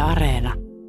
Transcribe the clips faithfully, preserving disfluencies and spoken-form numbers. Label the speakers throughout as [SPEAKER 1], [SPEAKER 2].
[SPEAKER 1] Areena.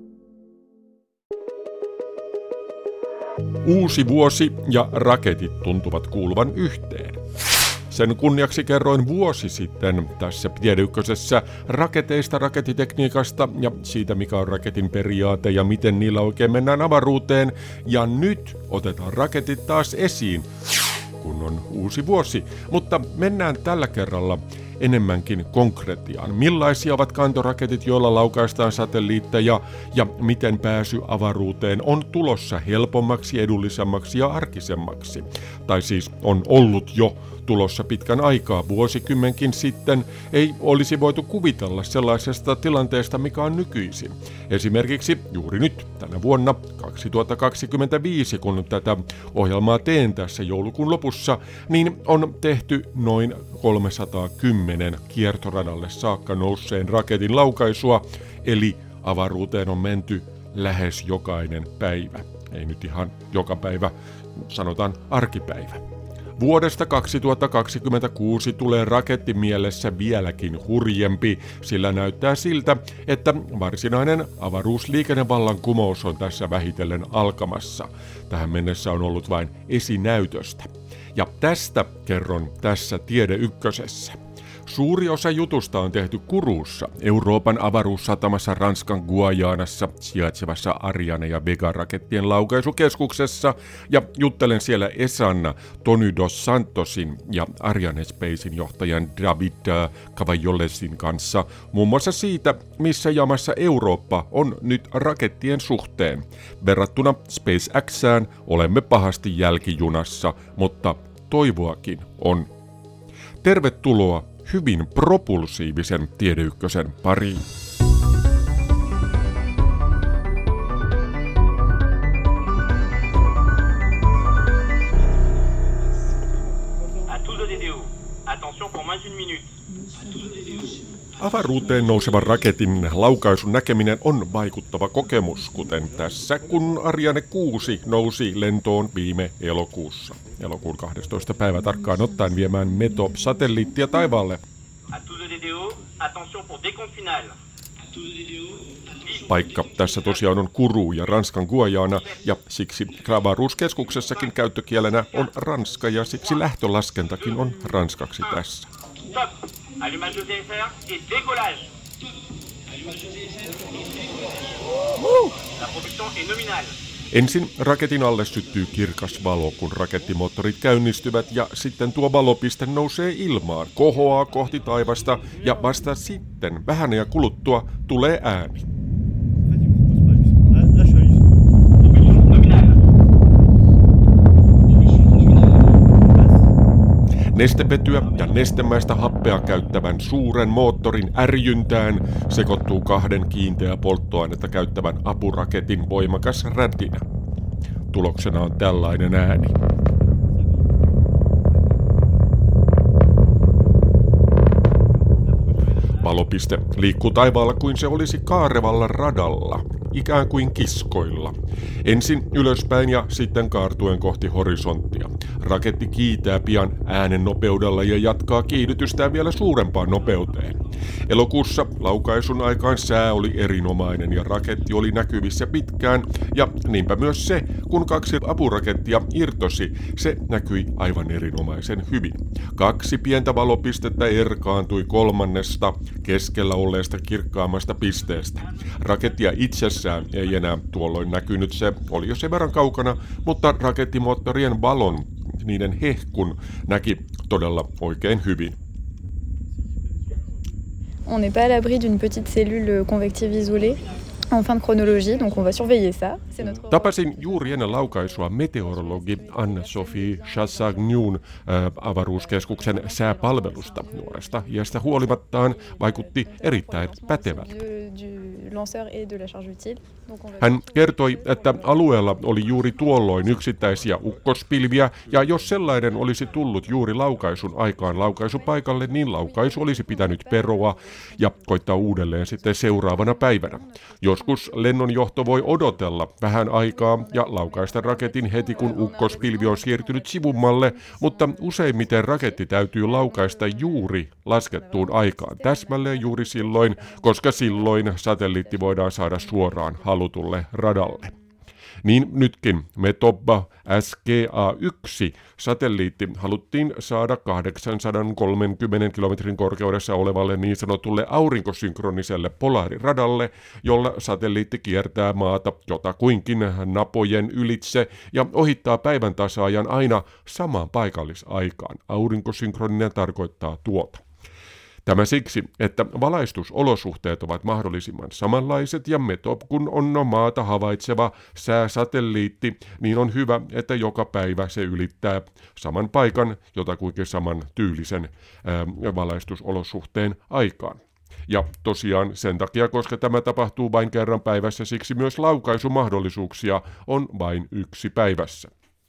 [SPEAKER 2] Uusi vuosi ja raketit tuntuvat kuuluvan yhteen. Sen kunniaksi kerroin vuosi sitten tässä Tiede Ykkösessä raketeista, raketitekniikasta ja siitä, mikä on raketin periaate ja miten niillä oikein mennään avaruuteen. Ja nyt otetaan raketit taas esiin, kun on uusi vuosi. Mutta mennään tällä kerralla enemmänkin konkretiaan. Millaisia ovat kantoraketit, joilla laukaistaan satelliitteja ja miten pääsy avaruuteen on tulossa helpommaksi, edullisemmaksi ja arkisemmaksi. Tai siis on ollut jo tulossa pitkän aikaa, vuosikymmenkin sitten ei olisi voitu kuvitella sellaisesta tilanteesta, mikä on nykyisin. Esimerkiksi juuri nyt, tänä vuonna kaksituhattakaksikymmentäviisi, kun tätä ohjelmaa teen tässä joulukuun lopussa, niin on tehty noin kolmesataakymmenen kiertoradalle saakka nousseen raketin laukaisua, eli avaruuteen on menty lähes jokainen päivä. Ei nyt ihan joka päivä, sanotaan arkipäivä. Vuodesta kaksituhattakaksikymmentäkuusi tulee rakettimielessä vieläkin hurjempi, sillä näyttää siltä, että varsinainen avaruusliikennevallankumous on tässä vähitellen alkamassa. Tähän mennessä on ollut vain esinäytöstä. Ja tästä kerron tässä Tiede Ykkösessä. Suuri osa jutusta on tehty Kouroussa, Euroopan avaruussatamassa Ranskan Guajanassa sijaitsevassa Ariane ja Vega-rakettien laukaisukeskuksessa, ja juttelen siellä E S A:n Tony dos Santosin ja Ariane Spacein johtajan David Cavallolesin kanssa muun muassa siitä, missä jamassa Eurooppa on nyt rakettien suhteen. Verrattuna SpaceXään olemme pahasti jälkijunassa, mutta toivoakin on. Tervetuloa hyvin propulsiivisen Tiede Ykkösen pariin. Avaruuteen nousevan raketin laukaisun näkeminen on vaikuttava kokemus, kuten tässä, kun Ariane kuusi nousi lentoon viime elokuussa. Elokuun kahdestoista päivä tarkkaan ottaen viemään METOP-satelliittia taivaalle. Paikka tässä tosiaan on Kourou ja Ranskan Guajana, ja siksi avaruuskeskuksessakin käyttökielenä on ranska, ja siksi lähtölaskentakin on ranskaksi tässä. Allumage de V S R et décollage. Allumage de V S R et décollage. La propulsion est nominale. Ensin raketin alle syttyy kirkas valo, kun rakettimoottorit käynnistyvät, ja sitten tuo valopiste nousee ilmaan, kohoaa kohti taivasta, ja vasta sitten vähän ajan kuluttua tulee ääni. Nestevetyä ja nestemäistä happea käyttävän suuren moottorin ärjyntään sekoittuu kahden kiinteää polttoainetta käyttävän apuraketin voimakas rätinä. Tuloksena on tällainen ääni. Valopiste liikkuu taivaalla kuin se olisi kaarevalla radalla, ikään kuin kiskoilla. Ensin ylöspäin ja sitten kaartuen kohti horisonttia. Raketti kiitää pian äänen nopeudella ja jatkaa kiihdytystään vielä suurempaan nopeuteen. Elokuussa laukaisun aikaan sää oli erinomainen ja raketti oli näkyvissä pitkään, ja niinpä myös se, kun kaksi apurakettia irtosi, se näkyi aivan erinomaisen hyvin. Kaksi pientä valopistettä erkaantui kolmannesta keskellä olleesta kirkkaammasta pisteestä. Rakettia itsessään ei enää tuolloin näkynyt, se oli jo sen verran kaukana, mutta rakettimoottorien valon, niiden hehkun, näki todella oikein hyvin.
[SPEAKER 3] On n'est pas à l'abri d'une petite cellule convective isolée en fin de chronologie, donc on va surveiller ça. C'est notre...
[SPEAKER 2] Tapasin juuri ennen laukaisua meteorologi Anne-Sophie Chassagnon äh, avaruuskeskuksen sääpalvelusta. Nuoresta iästä huolimattaan vaikutti erittäin pätevältä. Hän kertoi, että alueella oli juuri tuolloin yksittäisiä ukkospilviä, ja jos sellainen olisi tullut juuri laukaisun aikaan laukaisupaikalle, niin laukaisu olisi pitänyt peroa ja koittaa uudelleen sitten seuraavana päivänä. Joskus lennonjohto voi odotella vähän aikaa ja laukaista raketin heti, kun ukkospilvi on siirtynyt sivummalle, mutta useimmiten raketti täytyy laukaista juuri laskettuun aikaan, täsmälleen juuri silloin, koska silloin satelliitti satelliitti voidaan saada suoraan halutulle radalle. Niin nytkin Metobba S G A yksi satelliitti haluttiin saada kahdeksansataakolmekymmentä kilometrin korkeudessa olevalle niin sanotulle aurinkosynkroniselle polaariradalle, jolla satelliitti kiertää maata jotakuinkin napojen ylitse ja ohittaa päivän tasaajan aina samaan paikallisaikaan. Aurinkosynkroninen tarkoittaa tuota. Tämä siksi, että valaistusolosuhteet ovat mahdollisimman samanlaiset ja Metob, kun on maata havaitseva sääsatelliitti, niin on hyvä, että joka päivä se ylittää saman paikan jotakuinkin saman tyylisen ää, valaistusolosuhteen aikaan. Ja tosiaan sen takia, koska tämä tapahtuu vain kerran päivässä, siksi myös laukaisumahdollisuuksia on vain yksi päivässä.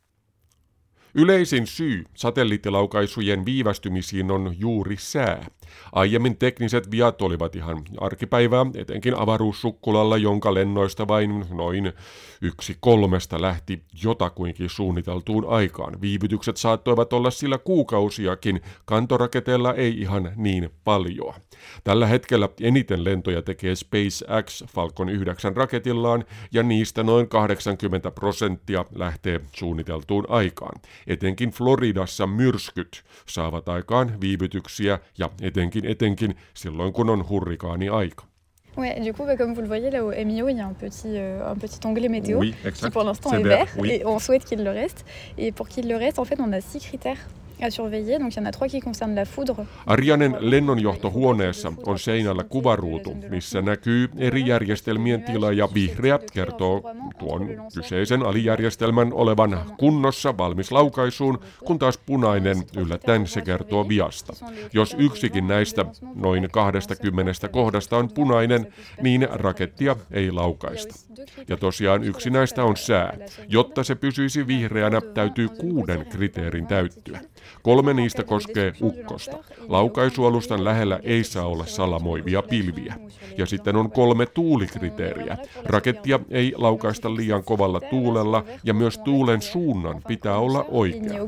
[SPEAKER 2] Yleisin syy satelliittilaukaisujen viivästymisiin on juuri sää. Aiemmin tekniset viat olivat ihan arkipäivää, etenkin avaruussukkulalla, jonka lennoista vain noin yksi kolmesta lähti jotakuinkin suunniteltuun aikaan. Viivytykset saattoivat olla sillä kuukausiakin, kantoraketeilla ei ihan niin paljon. Tällä hetkellä eniten lentoja tekee SpaceX Falcon yhdeksän raketillaan ja niistä noin kahdeksankymmentä prosenttia lähtee suunniteltuun aikaan. Etenkin Floridassa myrskyt saavat aikaan viivytyksiä ja etenkin etenkin silloin kun on hurrikaani-aika.
[SPEAKER 3] Ouais, du coup, bah, comme vous le voyez là au M I O, il y a un petit, euh, un petit onglet météo
[SPEAKER 2] oui,
[SPEAKER 3] qui pour l'instant est, est vert, vert oui. Et on souhaite qu'il le reste. Et pour qu'il le reste, en fait, on a six critères à surveiller. Donc il y en a trois qui concernent la foudre.
[SPEAKER 2] Arianen lennonjohtohuoneessa on seinällä kuvaruutu, missä näkyy eri järjestelmien tila ja vihreä kertoo tuon kyseisen alijärjestelmän olevan kunnossa valmis laukaisuun, kun taas punainen yllättäen se kertoo viasta. Jos yksikin näistä noin kaksikymmentä kohdasta on punainen, niin rakettia ei laukaista. Ja tosiaan yksi näistä on sää. Jotta se pysyisi vihreänä, täytyy kuuden kriteerin täyttyä. Kolme niistä koskee ukkosta. Laukaisualustan lähellä ei saa olla salamoivia pilviä. Ja sitten on kolme tuulikriteeriä. Rakettia ei laukaista liian kovalla tuulella ja myös tuulen suunnan pitää olla oikea.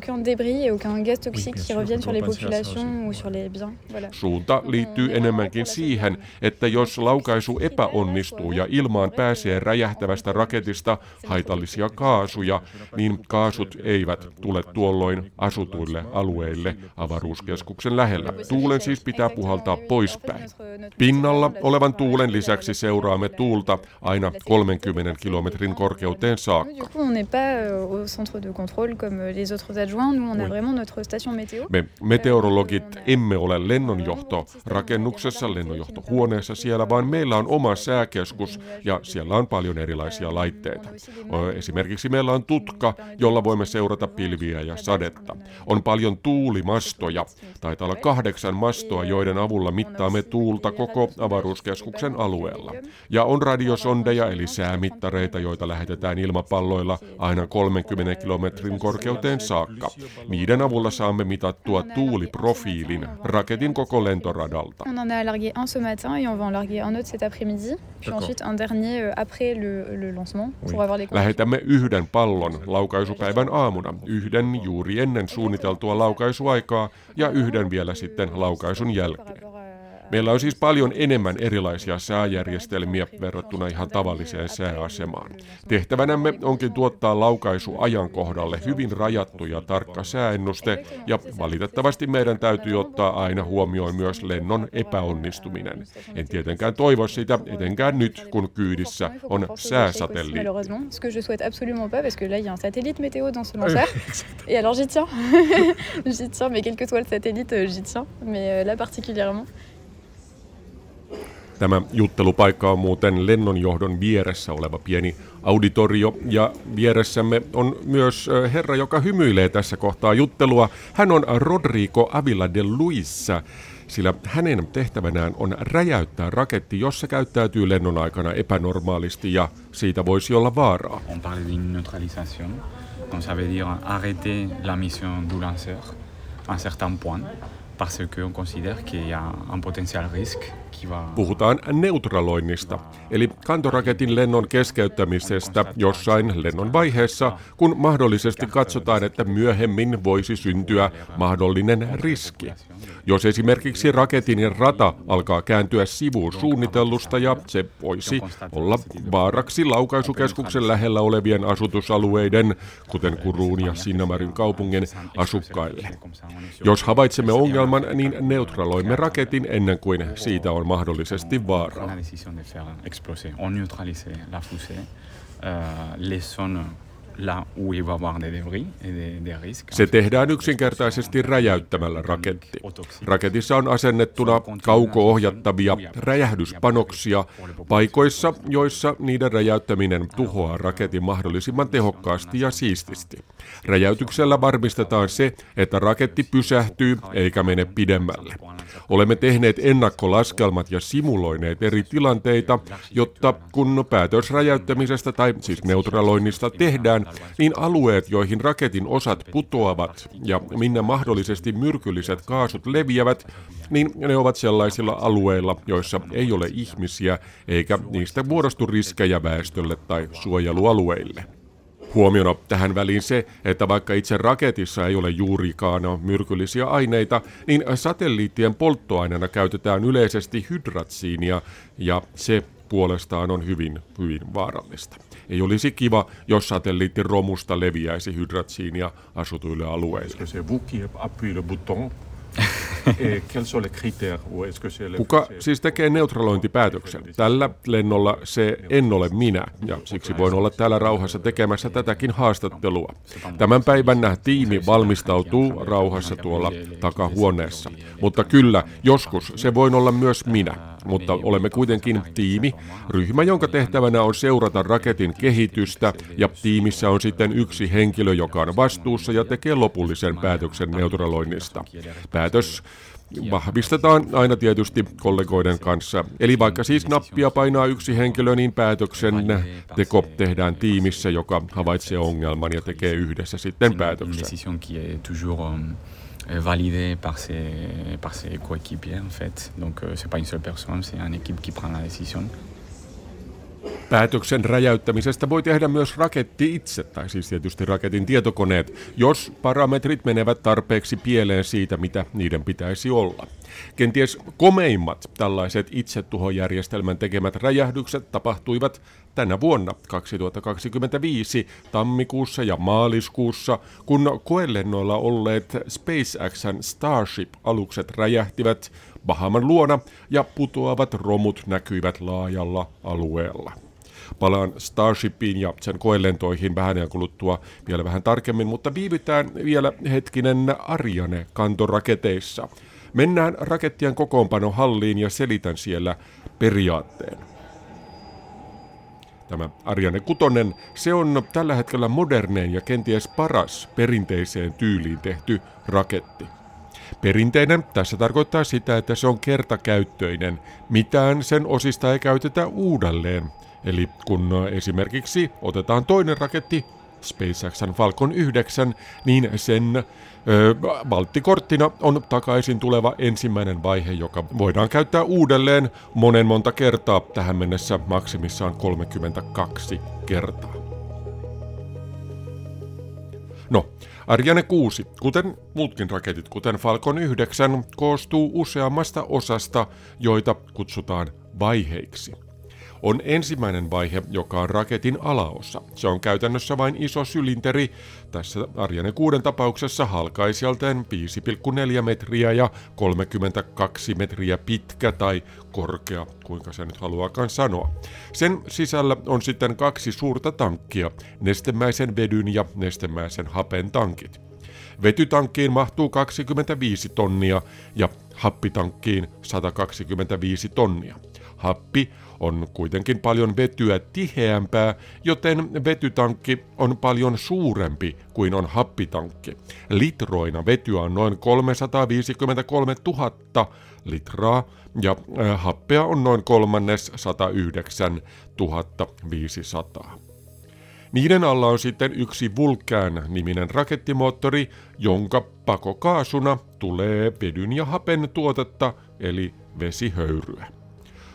[SPEAKER 2] Suunta liittyy enemmänkin siihen, että jos laukaisu epäonnistuu ja ilmaan pääsee räjähtävästä raketista haitallisia kaasuja, niin kaasut eivät tule tuolloin asutuille alueille avaruuskeskuksen lähellä. Tuulen siis pitää puhaltaa poispäin. Pinnalla olevan tuulen lisäksi seuraamme tuulta aina kolmenkymmenen kilometrin korkeuteen saakka. Me meteorologit emme ole lennonjohtorakennuksessa, lennonjohtohuoneessa siellä, vaan meillä on oma sääkeskus ja siellä on paljon erilaisia laitteita. Esimerkiksi meillä on tutka, jolla voimme seurata pilviä ja sadetta. On paljon tuulimastoja, taitaa olla kahdeksan mastoa, joiden avulla mittaamme tuulta koko avaruuskeskuksen alueella. Ja on radiosondeja eli säämittareita, joita lähetetään ilmapalloilla aina kolmenkymmenen kilometrin korkeuteen saakka. Niiden avulla saamme mitattua tuuliprofiilin raketin koko lentoradalta.
[SPEAKER 3] On en a largué un ce matin et on va en larguer un autre cet après-midi, puis ensuite un dernier après le, le lancement pour avoir les.
[SPEAKER 2] Lähetämme yhden pallon laukaisupäivän aamuna, yhden juuri ennen suunniteltua laukaisuaikaa ja yhden vielä sitten laukaisun jälkeen. Meillä on siis paljon enemmän erilaisia sääjärjestelmiä verrattuna ihan tavalliseen sääasemaan. Tehtävänämme onkin tuottaa laukaisu ajankohdalle hyvin rajattu ja tarkka sääennuste, ja valitettavasti meidän täytyy ottaa aina huomioon myös lennon epäonnistuminen. En tietenkään toivo sitä, etenkään nyt, kun kyydissä on sääsatelliitti.
[SPEAKER 3] J'y tiens, mais quel que soit le satellite, j'y tiens, mais là particulièrement.
[SPEAKER 2] Tämä juttelupaikka on muuten lennonjohdon vieressä oleva pieni auditorio, ja vieressämme on myös herra, joka hymyilee tässä kohtaa juttelua. Hän on Rodrigo Avila de Luis, sillä hänen tehtävänään on räjäyttää raketti, jos se käyttäytyy lennon aikana epänormaalisti ja siitä voisi olla vaaraa.
[SPEAKER 1] On parle d'une neutralisation, donc ça veut dire arrêter la mission du lanceur à un certain point, parce qu'on considère qu'il y a un potentiel risque
[SPEAKER 2] Puhutaan neutraloinnista, eli kantoraketin lennon keskeyttämisestä jossain lennon vaiheessa, kun mahdollisesti katsotaan, että myöhemmin voisi syntyä mahdollinen riski. Jos esimerkiksi raketin rata alkaa kääntyä sivuun suunnitellusta ja se voisi olla vaaraksi laukaisukeskuksen lähellä olevien asutusalueiden, kuten Kurun ja Sinnamarin kaupungin asukkaille. Jos havaitsemme ongelman, niin neutraloimme raketin ennen kuin siitä on mahdollisesti vaaraa. Se tehdään yksinkertaisesti räjäyttämällä raketti. Raketissa on asennettuna kauko-ohjattavia räjähdyspanoksia paikoissa, joissa niiden räjäyttäminen tuhoaa raketin mahdollisimman tehokkaasti ja siististi. Räjäytyksellä varmistetaan se, että raketti pysähtyy eikä mene pidemmälle. Olemme tehneet ennakkolaskelmat ja simuloineet eri tilanteita, jotta kun päätös räjäyttämisestä tai siis neutraloinnista tehdään, niin alueet, joihin raketin osat putoavat ja minne mahdollisesti myrkylliset kaasut leviävät, niin ne ovat sellaisilla alueilla, joissa ei ole ihmisiä eikä niistä muodostu riskejä väestölle tai suojelualueille. Huomiona tähän väliin se, että vaikka itse raketissa ei ole juurikaan myrkyllisiä aineita, niin satelliittien polttoaineena käytetään yleisesti hydratsiinia ja se puolestaan on hyvin, hyvin vaarallista. Ei olisi kiva, jos satelliitin romusta leviäisi hydratsiinia asutuille alueille. Kuka siis tekee neutralointipäätöksen? Tällä lennolla se en ole minä, ja siksi voin olla täällä rauhassa tekemässä tätäkin haastattelua. Tämän päivän tiimi valmistautuu rauhassa tuolla takahuoneessa. Mutta kyllä, joskus se voin olla myös minä. Mutta olemme kuitenkin tiimi, ryhmä, jonka tehtävänä on seurata raketin kehitystä, ja tiimissä on sitten yksi henkilö, joka on vastuussa ja tekee lopullisen päätöksen neutraloinnista. Päätös vahvistetaan aina tietysti kollegoiden kanssa. Eli vaikka siis nappia painaa yksi henkilö, niin päätöksen teko tehdään tiimissä, joka havaitsee ongelman ja tekee yhdessä sitten päätöksen.
[SPEAKER 1] validé par ses, par ses coéquipiers en fait. Donc euh, c'est pas une seule personne, c'est une équipe qui prend la décision.
[SPEAKER 2] Päätöksen räjäyttämisestä voi tehdä myös raketti itse, tai siis tietysti raketin tietokoneet, jos parametrit menevät tarpeeksi pieleen siitä, mitä niiden pitäisi olla. Kenties komeimmat tällaiset itsetuhojärjestelmän tekemät räjähdykset tapahtuivat tänä vuonna kaksituhattakaksikymmentäviisi tammikuussa ja maaliskuussa, kun koelennoilla olleet SpaceXn Starship-alukset räjähtivät Bahaman luona ja putoavat romut näkyivät laajalla alueella. Palaan Starshipiin ja sen koelentoihin vähän ajan kuluttua vielä vähän tarkemmin, mutta viivytään vielä hetkinen Ariane-kantoraketeissa. Mennään rakettien kokoonpanohalliin ja selitän siellä periaatteen. Tämä Ariane kuusi, se on tällä hetkellä modernein ja kenties paras perinteiseen tyyliin tehty raketti. Perinteinen tässä tarkoittaa sitä, että se on kertakäyttöinen. Mitään sen osista ei käytetä uudelleen. Eli kun esimerkiksi otetaan toinen raketti, SpaceXn Falcon yhdeksän, niin sen ö, valttikorttina on takaisin tuleva ensimmäinen vaihe, joka voidaan käyttää uudelleen monen monta kertaa, tähän mennessä maksimissaan kolmekymmentäkaksi kertaa. No, Ariane kuusi, kuten muutkin raketit, kuten Falcon yhdeksän, koostuu useammasta osasta, joita kutsutaan vaiheiksi. On ensimmäinen vaihe, joka on raketin alaosa. Se on käytännössä vain iso sylinteri, tässä Ariane kuuden tapauksessa halkaisijalteen viisi pilkku neljä metriä ja kolmekymmentäkaksi metriä pitkä tai korkea, kuinka se nyt haluaakaan sanoa. Sen sisällä on sitten kaksi suurta tankkia, nestemäisen vedyn ja nestemäisen hapen tankit. Vetytankkiin mahtuu kaksikymmentäviisi tonnia ja happitankkiin sata kaksikymmentäviisi tonnia. Happi on kuitenkin paljon vetyä tiheämpää, joten vetytankki on paljon suurempi kuin on happitankki. Litroina vetyä on noin kolmesataaviisikymmentäkolmetuhatta litraa ja äh, happea on noin kolmannes sata yhdeksän tuhatta viisisataa. Niiden alla on sitten yksi Vulcan-niminen rakettimoottori, jonka pakokaasuna tulee vedyn ja hapen tuotetta eli vesihöyryä.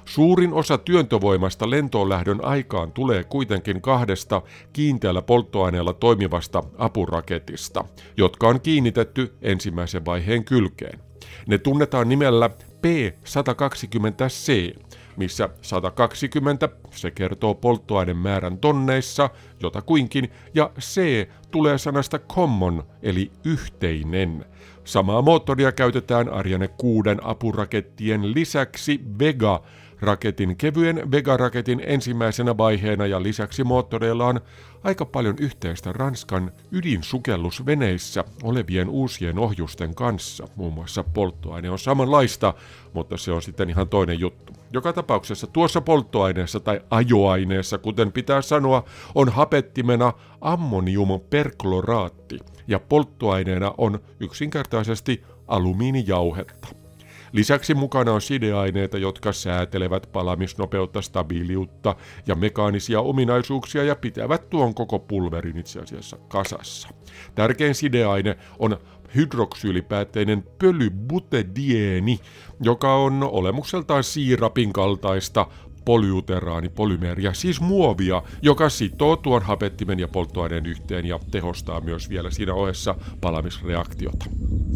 [SPEAKER 2] Suurin osa työntövoimasta lentoon lähdön aikaan tulee kuitenkin kahdesta kiinteällä polttoaineella toimivasta apuraketista, jotka on kiinnitetty ensimmäisen vaiheen kylkeen. Ne tunnetaan nimellä P sata kaksikymmentä C, missä sata kaksikymmentä se kertoo polttoaineen määrän tonneissa, jotakuinkin, ja C tulee sanasta common eli yhteinen. Samaa moottoria käytetään Ariane kuusi apurakettien lisäksi Vega-raketin kevyen Vega-raketin ensimmäisenä vaiheena, ja lisäksi moottoreilla on aika paljon yhteistä Ranskan ydinsukellusveneissä olevien uusien ohjusten kanssa. Muun muassa polttoaine on samanlaista, mutta se on sitten ihan toinen juttu. Joka tapauksessa tuossa polttoaineessa tai ajoaineessa, kuten pitää sanoa, on hapettimena ammoniumperkloraatti ja polttoaineena on yksinkertaisesti alumiinijauhetta. Lisäksi mukana on sideaineita, jotka säätelevät palamisnopeutta, stabiiliutta ja mekaanisia ominaisuuksia ja pitävät tuon koko pulverin itse asiassa kasassa. Tärkein sideaine on hydroksyylipäätteinen pölybutedieeni, joka on olemukseltaan siirapin kaltaista polyuteraanipolymeriä, siis muovia, joka sitoo tuon hapettimen ja polttoaineen yhteen ja tehostaa myös vielä siinä ohessa palamisreaktiota.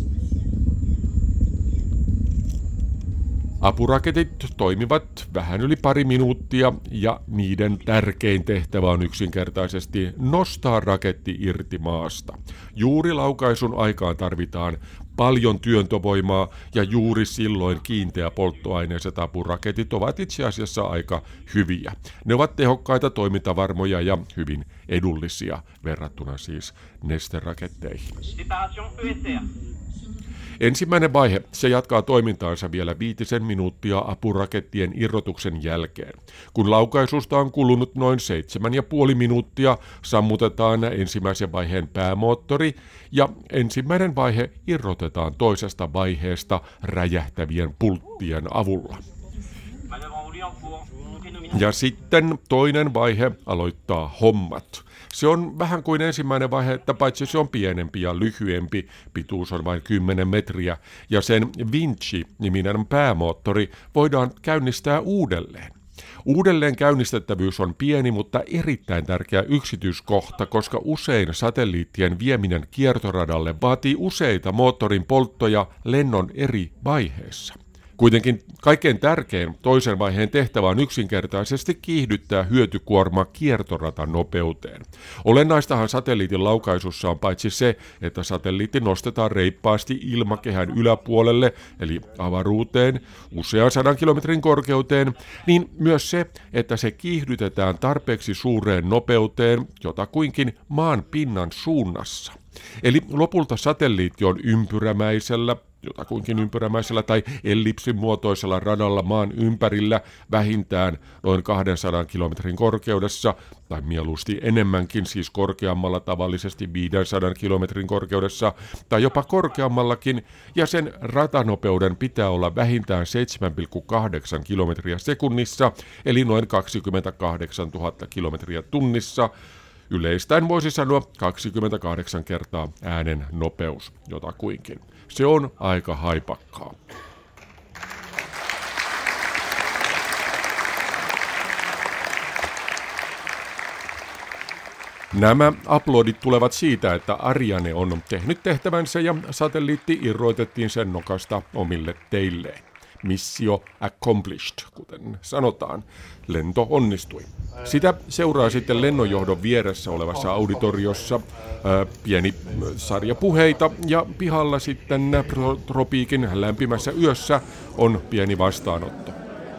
[SPEAKER 2] Apuraketit toimivat vähän yli pari minuuttia ja niiden tärkein tehtävä on yksinkertaisesti nostaa raketti irti maasta. Juuri laukaisun aikaan tarvitaan paljon työntövoimaa ja juuri silloin kiinteä polttoaineiset apuraketit ovat itse asiassa aika hyviä. Ne ovat tehokkaita, toimintavarmoja ja hyvin edullisia verrattuna siis nesteraketteihin. Ensimmäinen vaihe, se jatkaa toimintaansa vielä viitisen minuuttia apurakettien irrotuksen jälkeen. Kun laukaisusta on kulunut noin seitsemän ja puoli minuuttia, sammutetaan ensimmäisen vaiheen päämoottori ja ensimmäinen vaihe irrotetaan toisesta vaiheesta räjähtävien pulttien avulla. Ja sitten toinen vaihe aloittaa hommat. Se on vähän kuin ensimmäinen vaihe, että paitsi se on pienempi ja lyhyempi, pituus on vain kymmenen metriä, ja sen Vinci-niminen päämoottori voidaan käynnistää uudelleen. Uudelleen käynnistettävyys on pieni, mutta erittäin tärkeä yksityiskohta, koska usein satelliittien vieminen kiertoradalle vaatii useita moottorin polttoja lennon eri vaiheissa. Kuitenkin kaikkein tärkein toisen vaiheen tehtävä on yksinkertaisesti kiihdyttää hyötykuorma kiertoratan nopeuteen. Olennaistahan satelliitin laukaisussa on paitsi se, että satelliitti nostetaan reippaasti ilmakehän yläpuolelle, eli avaruuteen, usean sadan kilometrin korkeuteen, niin myös se, että se kiihdytetään tarpeeksi suureen nopeuteen jotakuinkin maan pinnan suunnassa. Eli lopulta satelliitti on ympyrämäisellä, jotakuinkin ympyrämäisellä tai ellipsin muotoisella radalla maan ympärillä vähintään noin kahdensadan kilometrin korkeudessa, tai mieluusti enemmänkin, siis korkeammalla tavallisesti viidensadan kilometrin korkeudessa, tai jopa korkeammallakin, ja sen ratanopeuden pitää olla vähintään seitsemän pilkku kahdeksan kilometriä sekunnissa, eli noin kaksikymmentäkahdeksantuhatta kilometriä tunnissa. Yleistäen voisi sanoa kaksikymmentäkahdeksan kertaa äänen nopeus jotakuinkin. Se on aika haipakkaa. Nämä aplodit tulevat siitä, että Ariane on tehnyt tehtävänsä ja satelliitti irroitettiin sen nokasta omille teilleen. Missio accomplished, kuten sanotaan. Lento onnistui. Sitä seuraa sitten lennonjohdon vieressä olevassa auditoriossa ää, pieni sarja puheita ja pihalla sitten tropiikin lämpimässä yössä on pieni vastaanotto.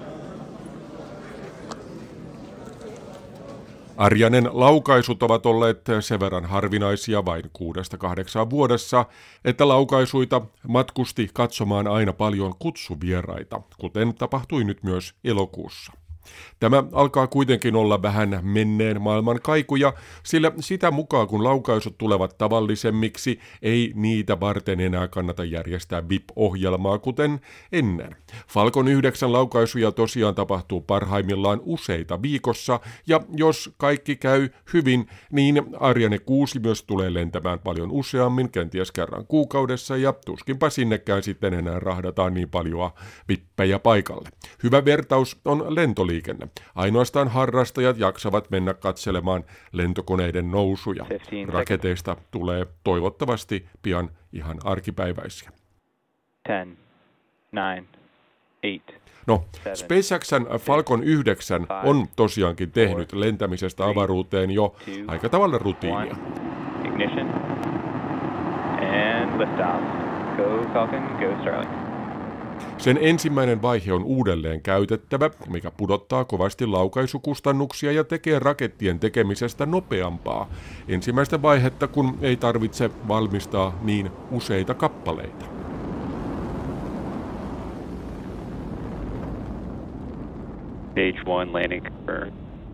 [SPEAKER 2] Arianen laukaisut ovat olleet sen verran harvinaisia vain kuudesta kahdeksaan vuodessa, että laukaisuita matkusti katsomaan aina paljon kutsuvieraita, kuten tapahtui nyt myös elokuussa. Tämä alkaa kuitenkin olla vähän menneen maailman kaikuja, sillä sitä mukaan kun laukaisut tulevat tavallisemmiksi, ei niitä varten enää kannata järjestää V I P-ohjelmaa kuten ennen. Falcon yhdeksän laukaisuja tosiaan tapahtuu parhaimmillaan useita viikossa, ja jos kaikki käy hyvin, niin Ariane kuusi myös tulee lentämään paljon useammin, kenties kerran kuukaudessa, ja tuskinpa sinnekään sitten enää rahdataan niin paljon vippejä paikalle. Hyvä vertaus on lentoliikenne. Ainoastaan harrastajat jaksavat mennä katselemaan lentokoneiden nousuja. Raketeista tulee toivottavasti pian ihan arkipäiväisiä.
[SPEAKER 4] ten, nine, eight.
[SPEAKER 2] No, SpaceX:n Falcon yhdeksän on tosiaankin tehnyt lentämisestä avaruuteen jo aika tavalla rutiinia.
[SPEAKER 4] Ignition and liftoff. Go Falcon, go Starlink.
[SPEAKER 2] Sen ensimmäinen vaihe on uudelleen käytettävä, mikä pudottaa kovasti laukaisukustannuksia ja tekee rakettien tekemisestä nopeampaa. Ensimmäistä vaihetta, kun ei tarvitse valmistaa niin useita kappaleita.
[SPEAKER 4] Stage one landing confirmed.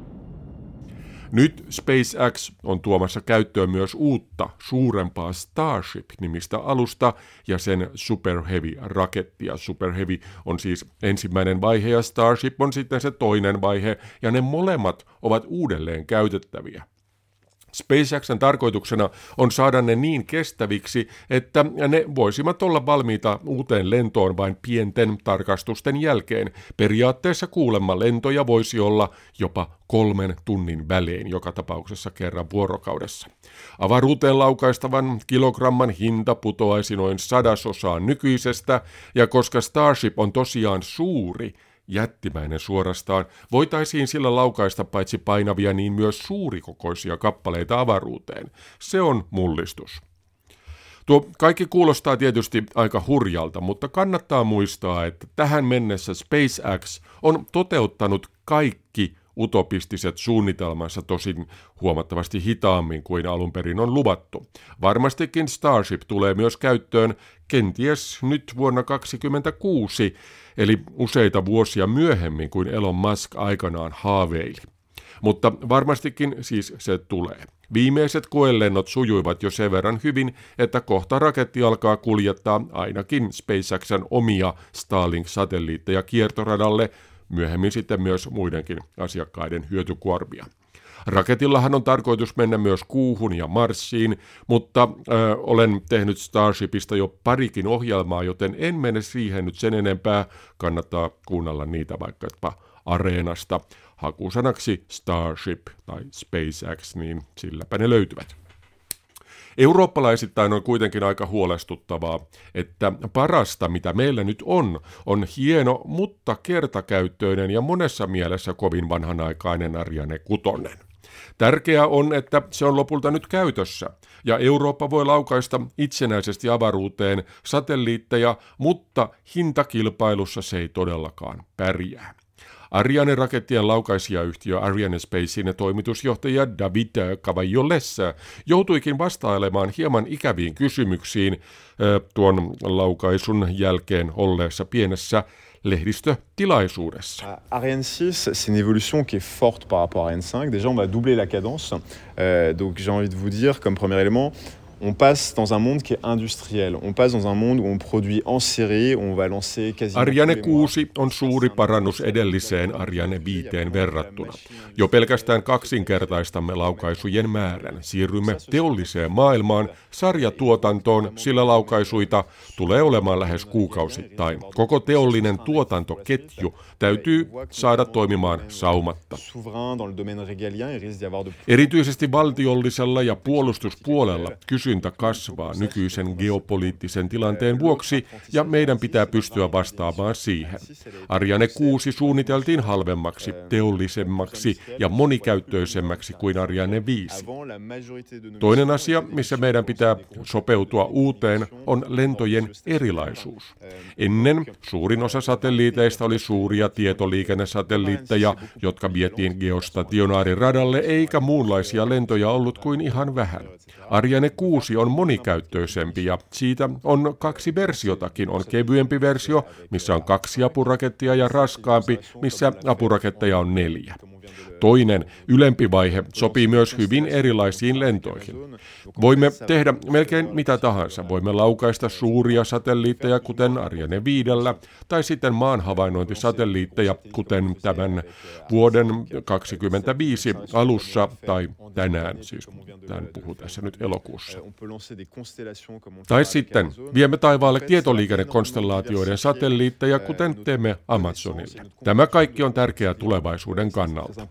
[SPEAKER 2] Nyt SpaceX on tuomassa käyttöön myös uutta, suurempaa Starship-nimistä alusta ja sen Super Heavy-rakettia. Super Heavy on siis ensimmäinen vaihe ja Starship on sitten se toinen vaihe, ja ne molemmat ovat uudelleen käytettäviä. SpaceX:n tarkoituksena on saada ne niin kestäviksi, että ne voisivat olla valmiita uuteen lentoon vain pienten tarkastusten jälkeen. Periaatteessa kuulemma lentoja voisi olla jopa kolmen tunnin välein, joka tapauksessa kerran vuorokaudessa. Avaruuteen laukaistavan kilogramman hinta putoaisi noin sadasosaan nykyisestä, ja koska Starship on tosiaan suuri, jättimäinen suorastaan, voitaisiin sillä laukaista paitsi painavia niin myös suurikokoisia kappaleita avaruuteen. Se on mullistus. Tuo kaikki kuulostaa tietysti aika hurjalta, mutta kannattaa muistaa, että tähän mennessä SpaceX on toteuttanut kaikki utopistiset suunnitelmansa tosin huomattavasti hitaammin kuin alun perin on luvattu. Varmastikin Starship tulee myös käyttöön kenties nyt vuonna kaksituhattakaksikymmentäkuusi, eli useita vuosia myöhemmin kuin Elon Musk aikanaan haaveili. Mutta varmastikin siis se tulee. Viimeiset koelennot sujuivat jo sen verran hyvin, että kohta raketti alkaa kuljettaa ainakin SpaceX:n omia Starlink-satelliitteja kiertoradalle, myöhemmin sitten myös muidenkin asiakkaiden hyötykuormia. Raketillahan on tarkoitus mennä myös Kuuhun ja Marsiin, mutta ö, olen tehnyt Starshipista jo parikin ohjelmaa, joten en mene siihen nyt sen enempää. Kannattaa kuunnella niitä vaikkapa Areenasta. Hakusanaksi Starship tai SpaceX, niin silläpä ne löytyvät. Eurooppalaisittain on kuitenkin aika huolestuttavaa, että parasta mitä meillä nyt on, on hieno, mutta kertakäyttöinen ja monessa mielessä kovin vanhanaikainen Ariane kuusi. Tärkeää on, että se on lopulta nyt käytössä, ja Eurooppa voi laukaista itsenäisesti avaruuteen satelliitteja, mutta hintakilpailussa se ei todellakaan pärjää. Ariane-rakettien laukaisijayhtiö Arianespacein toimitusjohtaja David Cavaillolles joutuikin vastailemaan hieman ikäviin kysymyksiin tuon laukaisun jälkeen olleessa pienessä lehdistötilaisuudessa.
[SPEAKER 5] Ariane six, c'est une évolution qui est forte par rapport à Ariane cinq. Déjà, on va doubler la cadence. Euh, donc, j'ai envie de vous dire, comme premier élément, on passe dans un monde qui est industriel. On passe dans un monde où on produit en série, on va lancer quasiment...
[SPEAKER 2] Ariane kuusi on suuri parannus edelliseen Ariane viiteen verrattuna. Jo pelkästään kaksinkertaistamme laukaisujen määrän. Siirrymme teolliseen maailmaan, sarjatuotantoon, sillä laukaisuita tulee olemaan lähes kuukausittain. Koko teollinen tuotantoketju täytyy saada toimimaan saumatta. Erityisesti valtiollisella ja puolustuspuolella kysyntä kasvaa nykyisen geopoliittisen tilanteen vuoksi, ja meidän pitää pystyä vastaamaan siihen. Ariane kuusi suunniteltiin halvemmaksi, teollisemmaksi ja monikäyttöisemmäksi kuin Ariane viisi. Toinen asia, missä meidän pitää sopeutua uuteen, on lentojen erilaisuus. Ennen suurin osa satelliiteista oli suuria tietoliikennesatelliitteja, jotka vietiin geostationaariradalle, eikä muunlaisia lentoja ollut kuin ihan vähän. Ariane kuusi kuusi on monikäyttöisempi ja siitä on kaksi versiotakin. On kevyempi versio, missä on kaksi apurakettia ja raskaampi, missä apuraketteja on neljä. Toinen, ylempi vaihe, sopii myös hyvin erilaisiin lentoihin. Voimme tehdä melkein mitä tahansa. Voimme laukaista suuria satelliitteja, kuten Ariane viidellä, tai sitten maanhavainnointisatelliitteja, kuten tämän vuoden kaksikymmentäviisi alussa tai tänään, siis tämän puhun tässä nyt elokuussa. Tai sitten viemme taivaalle tietoliikennekonstellaatioiden satelliitteja, kuten teemme Amazonille. Tämä kaikki on tärkeää tulevaisuuden kannalta.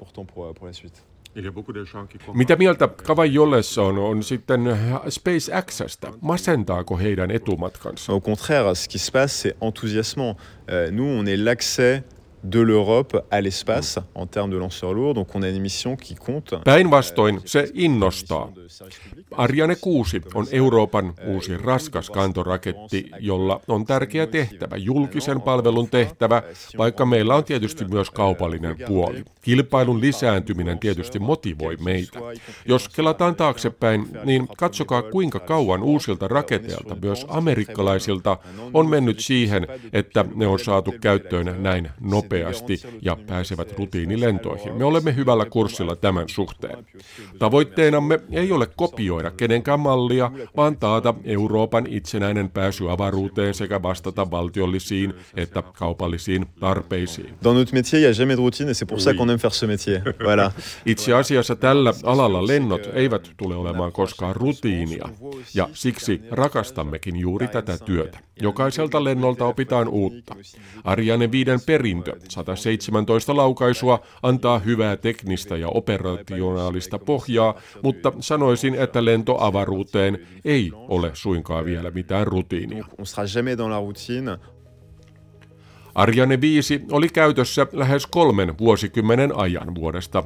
[SPEAKER 2] Mitä mieltä Cavaillolles on, on sitten SpaceXstä? Masentaako heidän etumatkansa?
[SPEAKER 5] Au contraire, ce qui se passe, c'est enthousiasmant. Nous, on est l'accès de l'Europe à l'espace en termes de lanceurs lourds, donc on a une mission qui compte.
[SPEAKER 2] Päinvastoin se innostaa. Ariane kuusi on Euroopan uusi raskas kantoraketti, jolla on tärkeä tehtävä, julkisen palvelun tehtävä, vaikka meillä on tietysti myös kaupallinen puoli. Kilpailun lisääntyminen tietysti motivoi meitä. Jos kelataan taaksepäin, niin katsokaa kuinka kauan uusilta raketeilta, myös amerikkalaisilta, on mennyt siihen, että ne on saatu käyttöön näin nopeasti ja pääsevät rutiinilentoihin. Me olemme hyvällä kurssilla tämän suhteen. Tavoitteenamme ei ole kopioida kenenkään mallia, vaan taata Euroopan itsenäinen pääsy avaruuteen sekä vastata valtiollisiin että kaupallisiin tarpeisiin.
[SPEAKER 5] Dans notre métier, il n'y a jamais de routine et c'est pour ça qu'on aime faire ce métier. Voilà.
[SPEAKER 2] Itse asiassa tällä alalla lennot eivät tule olemaan koskaan rutiinia, ja siksi rakastammekin juuri tätä työtä. Jokaiselta lennolta opitaan uutta. Ariane viiden perintö, sata seitsemäntoista laukaisua, antaa hyvää teknistä ja operationaalista pohjaa, mutta sanoisin, että lento avaruuteen ei ole suinkaan vielä mitään rutiinia.
[SPEAKER 5] On sera jamais dans la routine.
[SPEAKER 2] Ariane viisi oli käytössä lähes kolmen vuosikymmenen ajan vuodesta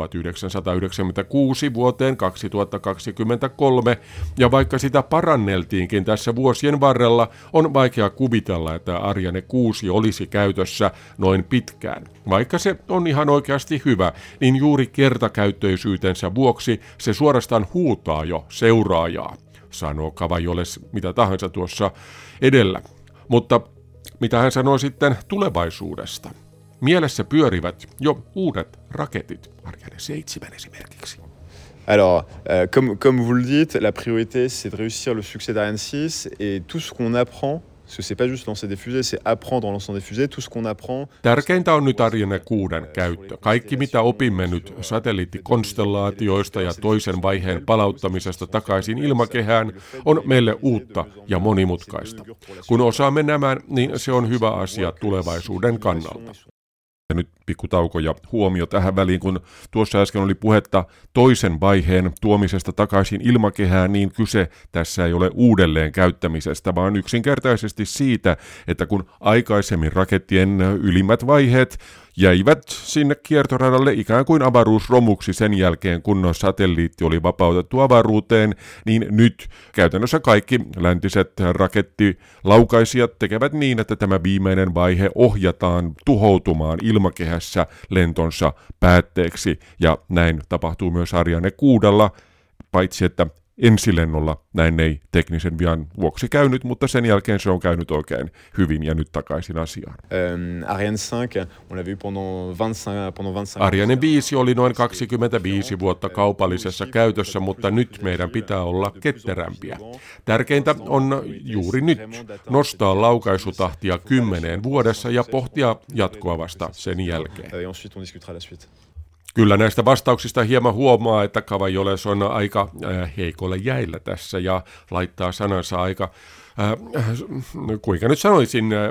[SPEAKER 2] tuhatyhdeksänsataayhdeksänkymmentäkuusi vuoteen kaksituhattakaksikymmentäkolme, ja vaikka sitä paranneltiinkin tässä vuosien varrella, on vaikea kuvitella, että Ariane kuusi olisi käytössä noin pitkään. Vaikka se on ihan oikeasti hyvä, niin juuri kertakäyttöisyytensä vuoksi se suorastaan huutaa jo seuraajaa, sanoo Cavaillolles mitä tahansa tuossa edellä. Mutta mitä hän sanoi sitten tulevaisuudesta? Mielessä pyörivät jo uudet raketit, Ariane seitsemän esimerkiksi.
[SPEAKER 5] Alors, euh, comme, comme vous le dites, la priorité c'est de réussir le succès d'Ariane six et tout ce qu'on apprend, parce que c'est pas juste lancer des fusées, c'est apprendre en lançant des fusées, tout ce qu'on apprend.
[SPEAKER 2] Tärkeintä on nyt Ariane kuuden käyttö. Kaikki mitä opimme nyt satelliittikonstellaatioista ja toisen vaiheen palauttamisesta takaisin ilmakehään on meille uutta ja monimutkaista. Kun osaamme nämä, niin se on hyvä asia tulevaisuuden kannalta. Ja nyt pikku tauko ja huomio tähän väliin, kun tuossa äsken oli puhetta toisen vaiheen tuomisesta takaisin ilmakehään, niin kyse tässä ei ole uudelleen käyttämisestä, vaan yksinkertaisesti siitä, että kun aikaisemmin rakettien ylimmät vaiheet jäivät sinne kiertoradalle ikään kuin avaruusromuksi sen jälkeen, kun satelliitti oli vapautettu avaruuteen, niin nyt käytännössä kaikki läntiset rakettilaukaisijat tekevät niin, että tämä viimeinen vaihe ohjataan tuhoutumaan ilmakehässä lentonsa päätteeksi, ja näin tapahtuu myös Ariane kuudella, paitsi että ensilennolla näin ei teknisen vian vuoksi käynyt, mutta sen jälkeen se on käynyt oikein hyvin ja nyt takaisin asiaan.
[SPEAKER 5] Euh, Ariane cinq, on l'a vu pendant vingt-cinq, pendant vingt-cinq.
[SPEAKER 2] Ariane viisi oli noin kaksikymmentäviisi vuotta kaupallisessa käytössä, mutta nyt meidän pitää olla ketterämpiä. Tärkeintä on juuri nyt nostaa laukaisutahtia kymmeneen vuodessa ja pohtia jatkoa vasta sen jälkeen.
[SPEAKER 5] Et ensuite on discutera la suite.
[SPEAKER 2] Kyllä näistä vastauksista hieman huomaa, että Cavaillolles on aika äh, heikolla jäillä tässä ja laittaa sanansa aika, äh, kuinka nyt sanoisin, äh,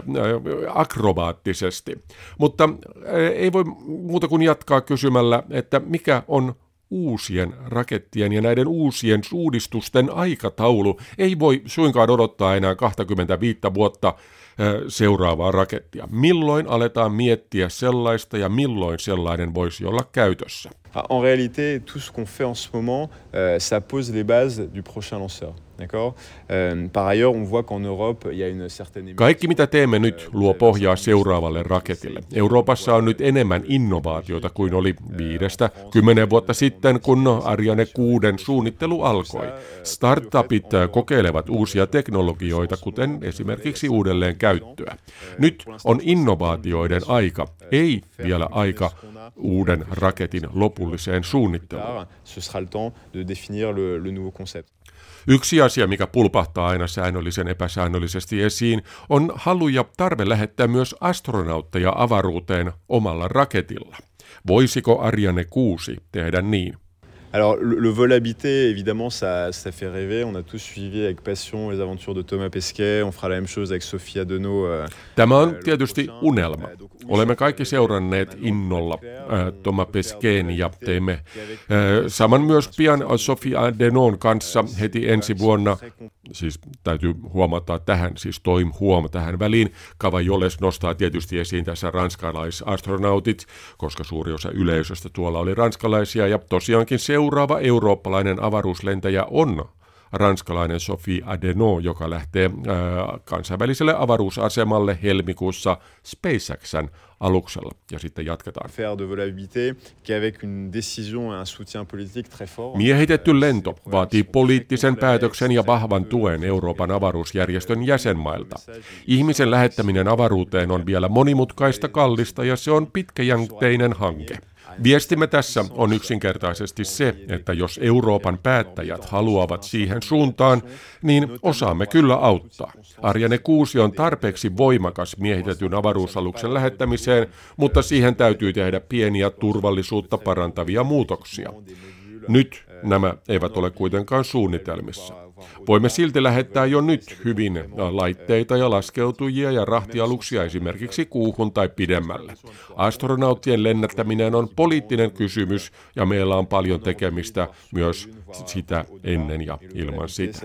[SPEAKER 2] akrobaattisesti. Mutta äh, ei voi muuta kuin jatkaa kysymällä, että mikä on uusien rakettien ja näiden uusien uudistusten aikataulu. Ei voi suinkaan odottaa enää kaksikymmentäviisi vuotta seuraavaa rakettia. Milloin aletaan miettiä sellaista ja milloin sellainen voisi olla käytössä?
[SPEAKER 5] En réalité, tout ce qu'on fait en ce moment, euh, ça pose les bases du prochain lanceur. D'accord? Euh, par ailleurs, on voit qu'en Europe, il y a une certaine...
[SPEAKER 2] Kaikki mitä teemme nyt luo pohjaa seuraavalle raketille. Euroopassa on nyt enemmän innovaatiota kuin oli viidestä kymmenen vuotta sitten, kun Ariane kuuden suunnittelu alkoi. Startupit kokeilevat uusia teknologioita, kuten esimerkiksi uudelleen käyttöä. Nyt on innovaatioiden aika, ei vielä aika uuden raketin lopulliseen suunnitteluun.
[SPEAKER 5] Ce sera le temps de définir le, le nouveau concept.
[SPEAKER 2] Yksi asia, mikä pulpahtaa aina säännöllisen epäsäännöllisesti esiin, on halu ja tarve lähettää myös astronautteja avaruuteen omalla raketilla. Voisiko Ariane kuusi tehdä niin?
[SPEAKER 5] Alors, le, le vol habité, évidemment, ça, ça fait rêver. On a tous suivi avec passion les aventures de Thomas Pesquet. On fera la même chose avec Sophie Adenau. Euh,
[SPEAKER 2] Tämä on tietysti unelma. Olemme kaikki seuranneet innolla äh, Thomas Pesquetin ja teemme äh, saman myös pian Sophie Adenon kanssa heti ensi vuonna. Siis täytyy huomata tähän, siis toim huoma tähän väliin. Cavaillolles nostaa tietysti esiin tässä ranskalaisastronautit, koska suuri osa yleisöstä tuolla oli ranskalaisia ja tosiaankin se Seuraava eurooppalainen avaruuslentäjä on ranskalainen Sophie Adenau, joka lähtee ää, kansainväliselle avaruusasemalle helmikuussa SpaceXn aluksella. Ja sitten jatketaan. Miehitetty lento vaatii poliittisen päätöksen ja vahvan tuen Euroopan avaruusjärjestön jäsenmailta. Ihmisen lähettäminen avaruuteen on vielä monimutkaista, kallista ja se on pitkäjänteinen hanke. Viestimme tässä on yksinkertaisesti se, että jos Euroopan päättäjät haluavat siihen suuntaan, niin osaamme kyllä auttaa. Ariane kuusi on tarpeeksi voimakas miehitetyn avaruusaluksen lähettämiseen, mutta siihen täytyy tehdä pieniä turvallisuutta parantavia muutoksia. Nyt nämä eivät ole kuitenkaan suunnitelmissa. Voimme silti lähettää jo nyt hyvin laitteita ja laskeutujia ja rahtialuksia esimerkiksi kuuhun tai pidemmälle. Astronauttien lennättäminen on poliittinen kysymys ja meillä on paljon tekemistä myös sitä ennen ja ilman sitä.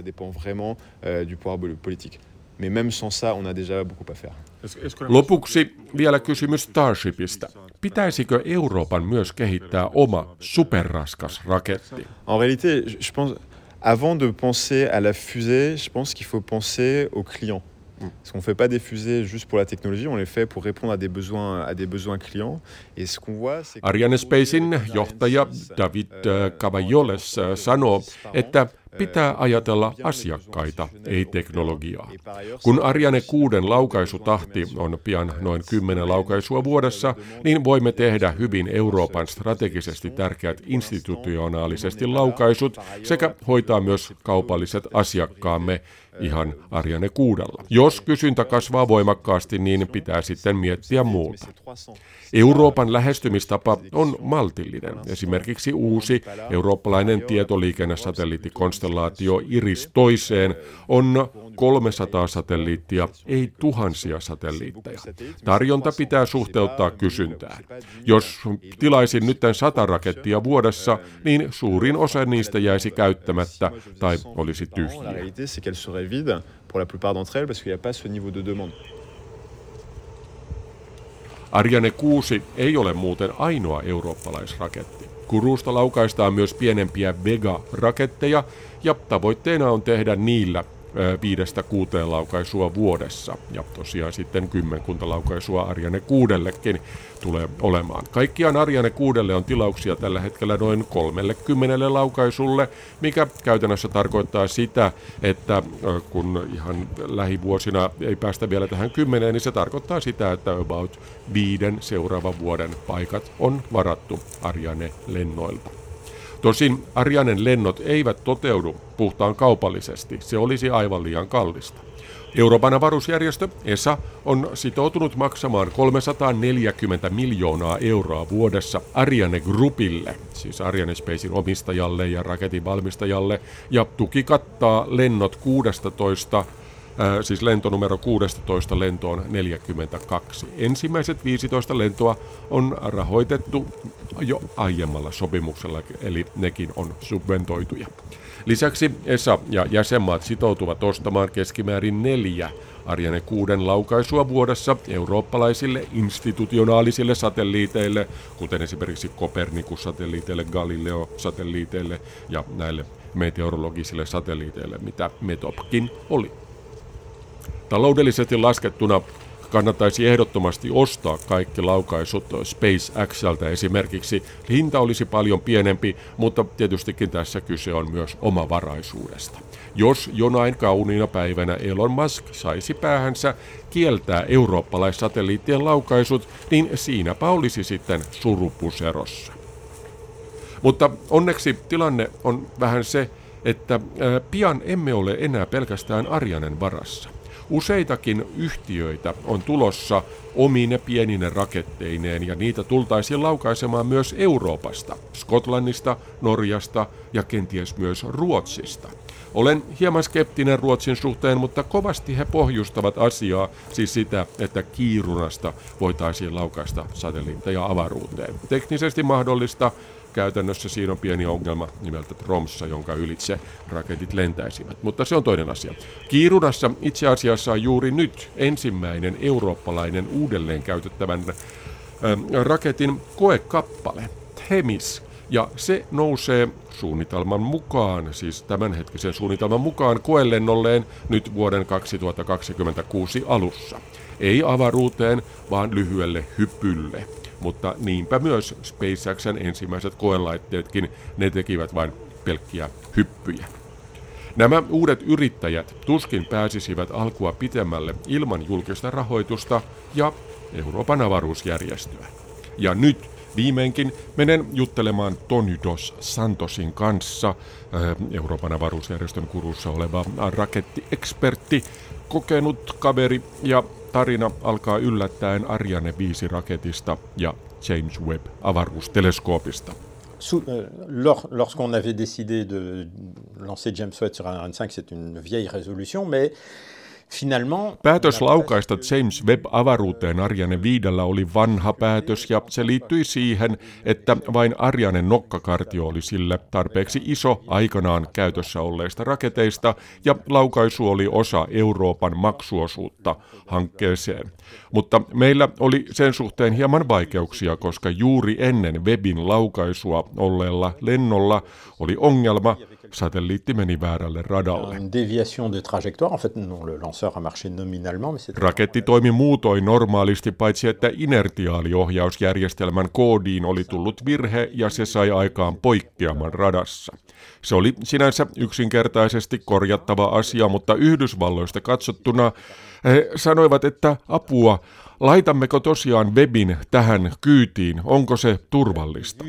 [SPEAKER 2] Lopuksi vielä kysymys Starshipista. Pitäisikö Euroopan myös kehittää oma superraskas raketti?
[SPEAKER 5] En réalité, je pense, avant de penser à la fusée, je pense qu'il faut penser au client. Parce qu'on ne fait pas des fusées juste pour la technologie, on les fait pour répondre à des besoins, à des besoins clients. Et ce qu'on voit, c'est
[SPEAKER 2] Ariane Spacein johtaja David Cavaillolles sanoo, että pitää ajatella asiakkaita, ei teknologiaa. Kun Ariane kuuden laukaisutahti on pian noin kymmenen laukaisua vuodessa, niin voimme tehdä hyvin Euroopan strategisesti tärkeät institutionaalisesti laukaisut sekä hoitaa myös kaupalliset asiakkaamme ihan Ariane kuudella. Jos kysyntä kasvaa voimakkaasti, niin pitää sitten miettiä muuta. Euroopan lähestymistapa on maltillinen. Esimerkiksi uusi eurooppalainen tietoliikennesatelliittikonstellaatio Iris toiseen on kolmesataa satelliittia, ei tuhansia satelliitteja. Tarjonta pitää suhteuttaa kysyntään. Jos tilaisin nyt sata rakettia vuodessa, niin suurin osa niistä jäisi käyttämättä tai olisi tyhjiä. Ariane kuusi ei ole muuten ainoa eurooppalaisraketti. Kurusta laukaistaan myös pienempiä Vega-raketteja ja tavoitteena on tehdä niillä viidestä kuuteen laukaisua vuodessa. Ja tosiaan sitten kymmenkunta laukaisua Ariane kuudellekin tulee olemaan. Kaikkiaan Ariane kuudelle on tilauksia tällä hetkellä noin kolmekymmentä laukaisulle, mikä käytännössä tarkoittaa sitä, että kun ihan lähivuosina ei päästä vielä tähän kymmeneen, niin se tarkoittaa sitä, että about viiden seuraavan vuoden paikat on varattu Ariane-lennoilta. Tosin Arianen lennot eivät toteudu puhtaan kaupallisesti, se olisi aivan liian kallista. Euroopan avaruusjärjestö E S A on sitoutunut maksamaan kolmesataaneljäkymmentä miljoonaa euroa vuodessa Ariane Groupille, siis Ariane Spacein omistajalle ja raketin valmistajalle, ja tuki kattaa lennot kuusitoista, äh, siis lentonumero kuusitoista lentoon neljäkymmentäkaksi. Ensimmäiset viisitoista lentoa on rahoitettu jo aiemmalla sopimuksella, eli nekin on subventoituja. Lisäksi E S A ja jäsenmaat sitoutuvat ostamaan keskimäärin neljä Ariane kuuden laukaisua vuodessa eurooppalaisille institutionaalisille satelliiteille, kuten esimerkiksi Copernicus-satelliiteille, Galileo-satelliiteille ja näille meteorologisille satelliiteille, mitä METOPkin oli. Taloudellisesti laskettuna kannattaisi ehdottomasti ostaa kaikki laukaisut SpaceXltä esimerkiksi. Hinta olisi paljon pienempi, mutta tietystikin tässä kyse on myös omavaraisuudesta. Jos jonain kauniina päivänä Elon Musk saisi päähänsä kieltää eurooppalaissatelliittien laukaisut, niin siinäpä olisi sitten surupuserossa. Mutta onneksi tilanne on vähän se, että pian emme ole enää pelkästään Arianen varassa. Useitakin yhtiöitä on tulossa omine pienine raketteineen ja niitä tultaisiin laukaisemaan myös Euroopasta, Skotlannista, Norjasta ja kenties myös Ruotsista. Olen hieman skeptinen Ruotsin suhteen, mutta kovasti he pohjustavat asiaa, siis sitä, että Kiirunasta voitaisiin laukaista satelliitteja avaruuteen. Teknisesti mahdollista. Käytännössä siinä on pieni ongelma nimeltä Tromssa, jonka ylitse raketit lentäisivät, mutta se on toinen asia. Kiirunassa itse asiassa on juuri nyt ensimmäinen eurooppalainen uudelleen käytettävän äh, raketin koekappale, Themis, ja se nousee suunnitelman mukaan, siis tämänhetkisen suunnitelman mukaan koelennolleen nyt vuoden kaksituhattakaksikymmentäkuusi alussa. Ei avaruuteen, vaan lyhyelle hypylle. Mutta niinpä myös SpaceXn ensimmäiset koelaitteetkin, ne tekivät vain pelkkiä hyppyjä. Nämä uudet yrittäjät tuskin pääsisivät alkua pitemmälle ilman julkista rahoitusta ja Euroopan avaruusjärjestöä. Ja nyt viimeinkin menen juttelemaan Tony dos Santosin kanssa, Euroopan avaruusjärjestön kurussa oleva rakettiekspertti, kokenut kaveri, ja tarina alkaa yllättäen Ariane viisi raketista ja James Webb avaruusteleskoopista.
[SPEAKER 6] Lorsqu'on avait décidé de lancer James Webb sur Ariane cinq, c'est une vieille résolution, mais
[SPEAKER 2] Päätös laukaista James Webb avaruuteen Ariane viidellä oli vanha päätös ja se liittyi siihen, että vain Arianen nokkakartio oli sille tarpeeksi iso aikanaan käytössä olleista raketeista ja laukaisu oli osa Euroopan maksuosuutta hankkeeseen. Mutta meillä oli sen suhteen hieman vaikeuksia, koska juuri ennen Webbin laukaisua olleella lennolla oli ongelma. Satelliitti meni väärälle radalle. Raketti toimi muutoin normaalisti, paitsi että inertiaaliohjausjärjestelmän koodiin oli tullut virhe ja se sai aikaan poikkeaman radassa. Se oli sinänsä yksinkertaisesti korjattava asia, mutta Yhdysvalloista katsottuna he sanoivat, että apua, laitammeko tosiaan Webbin tähän kyytiin, onko se turvallista?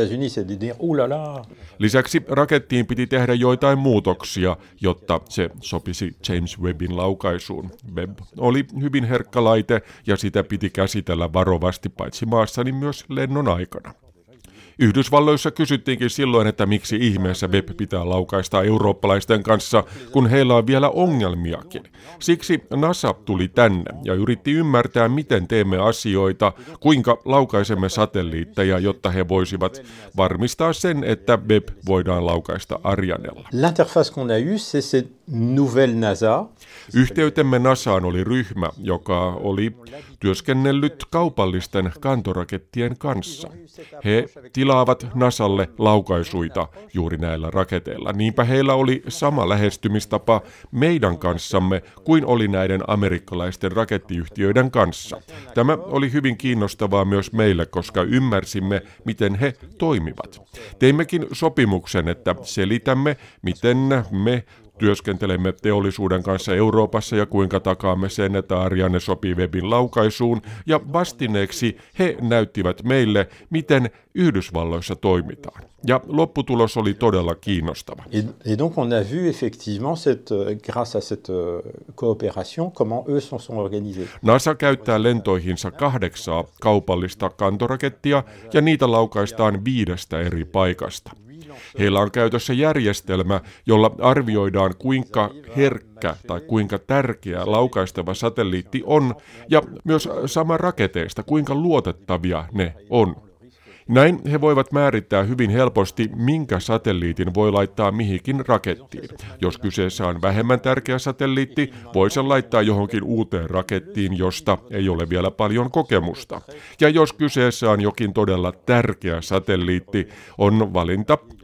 [SPEAKER 2] Lisäksi rakettiin piti tehdä joitain muutoksia, jotta se sopisi James Webbin laukaisuun. Webb oli hyvin herkkä laite ja sitä piti käsitellä varovasti paitsi maassa, niin myös lennon aikana. Yhdysvalloissa kysyttiinkin silloin, että miksi ihmeessä Webb pitää laukaista eurooppalaisten kanssa, kun heillä on vielä ongelmiakin. Siksi NASA tuli tänne ja yritti ymmärtää, miten teemme asioita, kuinka laukaisemme satelliitteja, jotta he voisivat varmistaa sen, että Webb voidaan laukaista Arianella.
[SPEAKER 6] L'interface qu'on a eu, c'est cette nouvelle NASA.
[SPEAKER 2] Yhteytemme NASAan oli ryhmä, joka oli työskennellyt kaupallisten kantorakettien kanssa. He tilaavat NASAlle laukaisuita juuri näillä raketeilla. Niinpä heillä oli sama lähestymistapa meidän kanssamme kuin oli näiden amerikkalaisten rakettiyhtiöiden kanssa. Tämä oli hyvin kiinnostavaa myös meille, koska ymmärsimme, miten he toimivat. Teimmekin sopimuksen, että selitämme, miten me työskentelemme teollisuuden kanssa Euroopassa ja kuinka takaamme sen, että Ariane sopii Webbin laukaisuun, ja vastineeksi he näyttivät meille, miten Yhdysvalloissa toimitaan. Ja lopputulos oli todella kiinnostava.
[SPEAKER 6] Et, et donc on a vu effectivement cette, grâce à cette coopération, comment eux sont, sont organisés.
[SPEAKER 2] NASA käyttää lentoihinsa kahdeksaa kaupallista kantorakettia ja niitä laukaistaan viidestä eri paikasta. Heillä on käytössä järjestelmä, jolla arvioidaan kuinka herkkä tai kuinka tärkeä laukaistava satelliitti on ja myös sama raketeista, kuinka luotettavia ne on. Näin he voivat määrittää hyvin helposti, minkä satelliitin voi laittaa mihinkin rakettiin. Jos kyseessä on vähemmän tärkeä satelliitti, voi sen laittaa johonkin uuteen rakettiin, josta ei ole vielä paljon kokemusta. Ja jos kyseessä on jokin todella tärkeä satelliitti, on valinta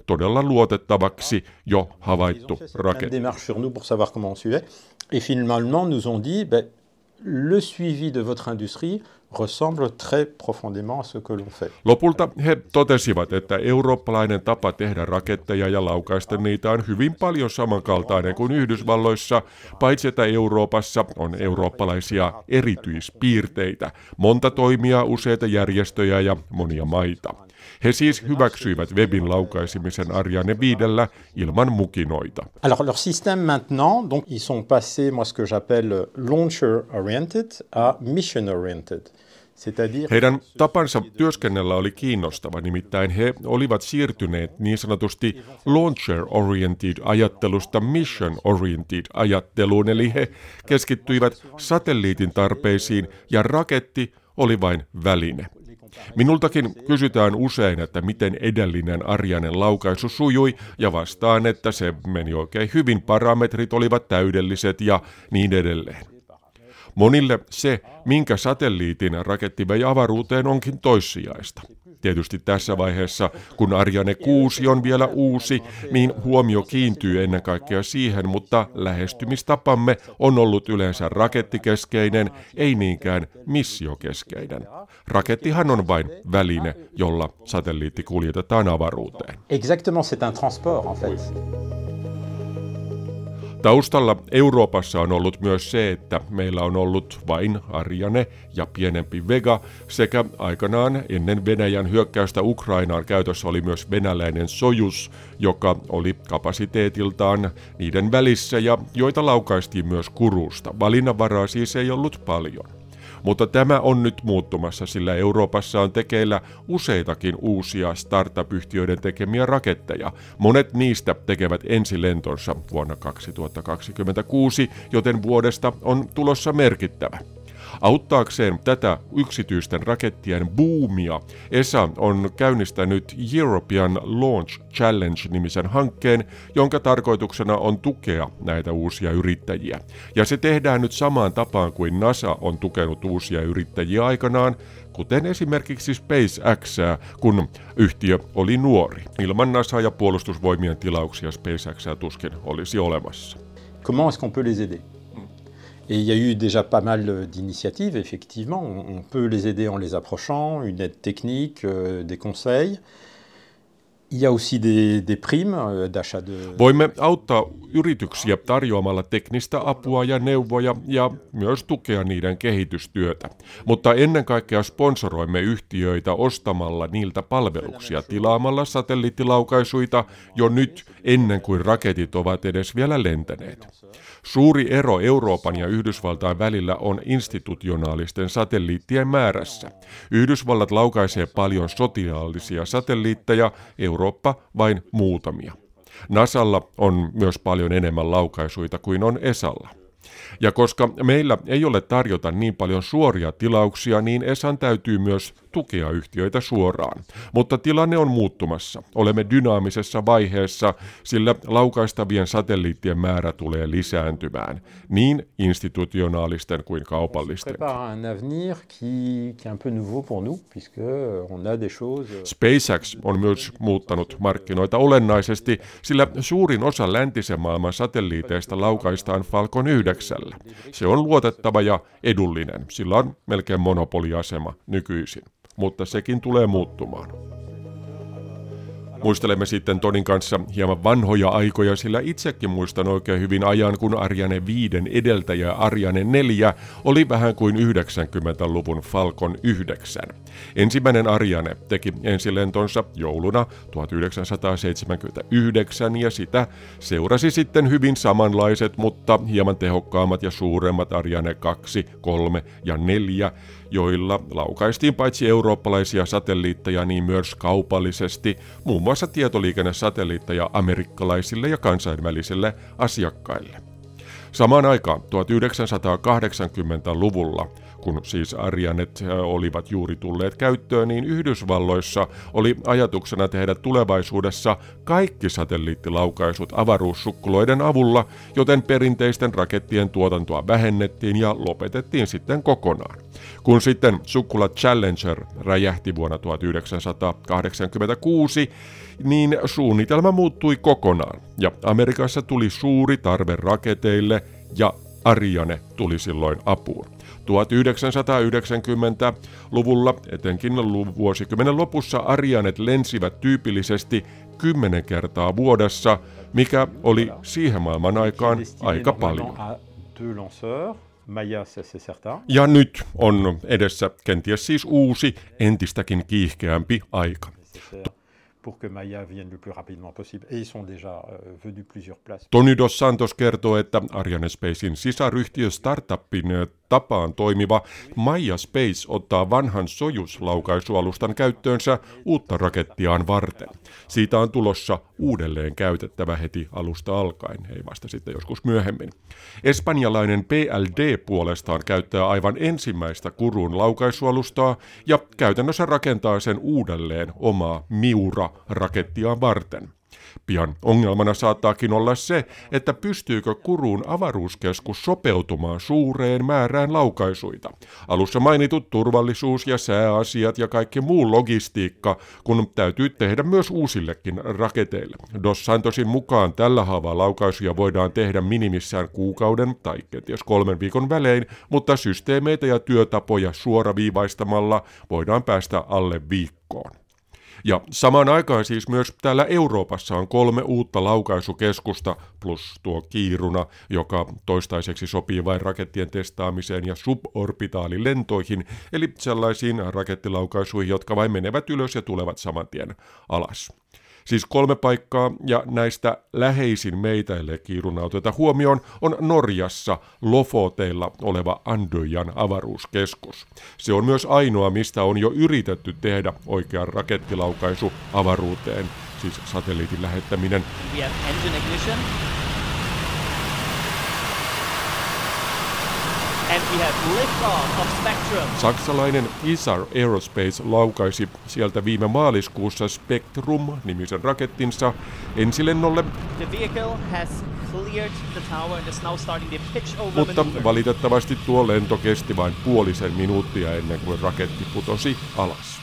[SPEAKER 2] todella luotettavaksi jo havaittu raketti.
[SPEAKER 6] Démarche sur nous pour savoir comment on suivait. Et finalement nous ont dit, ben, le suivi de votre industrie ressemble très profondément à ce que l'on fait.
[SPEAKER 2] Lopulta he totesivat, että eurooppalainen tapa tehdä raketteja ja laukaista niitä on hyvin paljon samankaltainen kuin Yhdysvalloissa, paitsi että Euroopassa on eurooppalaisia erityispiirteitä, monta toimijaa, useita järjestöjä ja monia maita. He siis hyväksyivät webin laukaisemisen Ariane viidellä ilman mukinoita.
[SPEAKER 6] Alors leur système maintenant, donc ils sont passés, moi ce que j'appelle launcher oriented à mission oriented.
[SPEAKER 2] Heidän tapansa työskennellä oli kiinnostava, nimittäin he olivat siirtyneet niin sanotusti launcher-oriented ajattelusta mission-oriented ajatteluun, eli he keskittyivät satelliitin tarpeisiin ja raketti oli vain väline. Minultakin kysytään usein, että miten edellinen Arianen laukaisu sujui, ja vastaan, että se meni oikein hyvin, parametrit olivat täydelliset ja niin edelleen. Monille se, minkä satelliitin raketti vei avaruuteen, onkin toissijaista. Tietysti tässä vaiheessa, kun Ariane kuusi on vielä uusi, niin huomio kiintyy ennen kaikkea siihen, mutta lähestymistapamme on ollut yleensä rakettikeskeinen, ei niinkään missiokeskeinen. Rakettihan on vain väline, jolla satelliitti kuljetetaan avaruuteen.
[SPEAKER 6] Exactement, c'est un transport en fait.
[SPEAKER 2] Taustalla Euroopassa on ollut myös se, että meillä on ollut vain Ariane ja pienempi Vega sekä aikanaan ennen Venäjän hyökkäystä Ukrainaan käytössä oli myös venäläinen Sojuz, joka oli kapasiteetiltaan niiden välissä ja joita laukaistiin myös Kurusta. Valinnanvaraa siis ei ollut paljon. Mutta tämä on nyt muuttumassa, sillä Euroopassa on tekeillä useitakin uusia startup-yhtiöiden tekemiä raketteja. Monet niistä tekevät ensilentonsa vuonna kaksituhattakaksikymmentäkuusi, joten vuodesta on tulossa merkittävä. Auttaakseen tätä yksityisten rakettien buumia, E S A on käynnistänyt European Launch Challenge-nimisen hankkeen, jonka tarkoituksena on tukea näitä uusia yrittäjiä. Ja se tehdään nyt samaan tapaan kuin NASA on tukenut uusia yrittäjiä aikanaan, kuten esimerkiksi SpaceXää, kun yhtiö oli nuori. Ilman NASA ja puolustusvoimien tilauksia SpaceXää tuskin olisi olemassa.
[SPEAKER 6] Comment est-ce qu'on peut les aider? Et il y a eu déjà pas mal d'initiatives, effectivement. On peut les aider en les approchant, une aide technique, euh, des conseils. Il y a aussi des, des primes euh, d'achat de...
[SPEAKER 2] Voimme auttaa yrityksiä tarjoamalla teknistä apua ja neuvoja ja myös tukea niiden kehitystyötä. Mutta ennen kaikkea sponsoroimme yhtiöitä ostamalla niiltä palveluksia, tilaamalla satelliittilaukaisuita jo nyt ennen kuin raketit ovat edes vielä lentäneet. Suuri ero Euroopan ja Yhdysvaltain välillä on institutionaalisten satelliittien määrässä. Yhdysvallat laukaisee paljon sotilaallisia satelliitteja, Eurooppa vain muutamia. NASAlla on myös paljon enemmän laukaisuita kuin on E S A:lla. Ja koska meillä ei ole tarjota niin paljon suoria tilauksia, niin E S A:n täytyy myös tukea yhtiöitä suoraan. Mutta tilanne on muuttumassa. Olemme dynaamisessa vaiheessa, sillä laukaistavien satelliittien määrä tulee lisääntymään, niin institutionaalisten kuin kaupallisten. SpaceX on myös muuttanut markkinoita olennaisesti, sillä suurin osa läntisen maailman satelliiteista laukaistaan Falcon yhdeksän. Se on luotettava ja edullinen, sillä on melkein monopoliasema nykyisin, mutta sekin tulee muuttumaan. Muistelemme sitten Tonin kanssa hieman vanhoja aikoja, sillä itsekin muistan oikein hyvin ajan, kun Ariane viiden edeltäjä Ariane neljä oli vähän kuin yhdeksänkymmentäluvun Falcon yhdeksän. Ensimmäinen Ariane teki ensilentonsa jouluna tuhatyhdeksänsataaseitsemänkymmentäyhdeksän ja sitä seurasi sitten hyvin samanlaiset, mutta hieman tehokkaammat ja suuremmat Ariane kaksi, kolme ja neljä, joilla laukaistiin paitsi eurooppalaisia satelliitteja niin myös kaupallisesti, muun muassa tietoliikennesatelliitteja amerikkalaisille ja kansainvälisille asiakkaille. Samaan aikaan tuhatyhdeksänsataakahdeksankymmentäluvulla, kun siis Arianet olivat juuri tulleet käyttöön, niin Yhdysvalloissa oli ajatuksena tehdä tulevaisuudessa kaikki satelliittilaukaisut avaruussukkuloiden avulla, joten perinteisten rakettien tuotantoa vähennettiin ja lopetettiin sitten kokonaan. Kun sitten sukkula Challenger räjähti vuonna tuhatyhdeksänsataakahdeksankymmentäkuusi, niin suunnitelma muuttui kokonaan ja Amerikassa tuli suuri tarve raketeille ja Ariane tuli silloin apuun. tuhatyhdeksänsataayhdeksänkymmentäluvulla, etenkin vuosikymmenen lopussa, Arianet lensivät tyypillisesti kymmenen kertaa vuodessa, mikä oli siihen maailman aikaan aika paljon. Ja nyt on edessä kenties siis uusi, entistäkin kiihkeämpi aika. Tony Dos Santos kertoo, että Ariane Spacein sisaryhtiö startupin tapaan toimiva Maya Space ottaa vanhan Soyuz-laukaisualustan käyttöönsä uutta rakettiaan varten. Siitä on tulossa uudelleen käytettävä heti alusta alkaen, ei vasta sitten joskus myöhemmin. Espanjalainen P L D puolestaan käyttää aivan ensimmäistä Kuruun laukaisualustaa ja käytännössä rakentaa sen uudelleen omaa Miura-rakettiaan varten. Pian ongelmana saattaakin olla se, että pystyykö Kuruun avaruuskeskus sopeutumaan suureen määrään laukaisuita. Alussa mainitut turvallisuus- ja sääasiat ja kaikki muu logistiikka, kun täytyy tehdä myös uusillekin raketeille. Dos Santosin mukaan tällä haavaa laukaisuja voidaan tehdä minimissään kuukauden tai kenties kolmen viikon välein, mutta systeemeitä ja työtapoja suoraviivaistamalla voidaan päästä alle viikkoon. Ja samaan aikaan siis myös täällä Euroopassa on kolme uutta laukaisukeskusta plus tuo Kiruna, joka toistaiseksi sopii vain rakettien testaamiseen ja suborbitaalilentoihin, eli sellaisiin rakettilaukaisuihin, jotka vain menevät ylös ja tulevat saman tien alas. Siis kolme paikkaa, ja näistä läheisin meitä, ellei Kiruna oteta huomioon, on Norjassa Lofoteilla oleva Andøyan avaruuskeskus. Se on myös ainoa, mistä on jo yritetty tehdä oikea rakettilaukaisu avaruuteen, siis satelliitin lähettäminen. And we have liftoff of Spectrum. Saksalainen Isar Aerospace laukaisi sieltä viime maaliskuussa Spectrum-nimisen rakettinsa ensilennolle, the vehicle has cleared the tower and is now starting the pitch over mutta maneuver. Valitettavasti tuo lento kesti vain puolisen minuuttia ennen kuin raketti putosi alas.